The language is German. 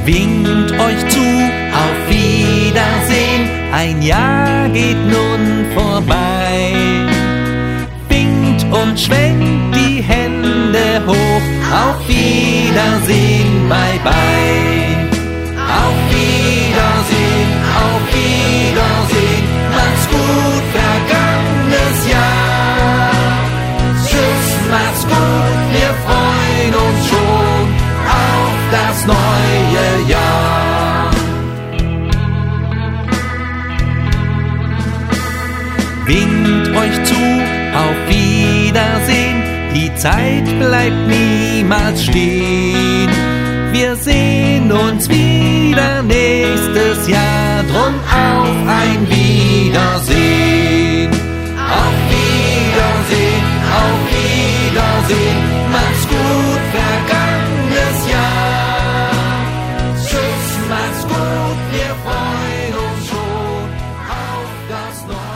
winkt euch zu, auf Wiedersehen, ein Jahr geht nun vorbei. Winkt und schwenkt die Hände hoch, auf Wiedersehen, bye bye. Auf Wiedersehen, macht's gut, vergangenes Jahr. Tschüss, macht's gut, wir freuen uns schon auf das neue Jahr. Winkt euch zu, auf Wiedersehen, die Zeit bleibt niemals stehen. Wir sehen uns wieder nächstes Jahr, drum auf ein Wiedersehen. Auf Wiedersehen, macht's gut, vergangenes Jahr. Tschüss, macht's gut, wir freuen uns schon auf das neue Jahr.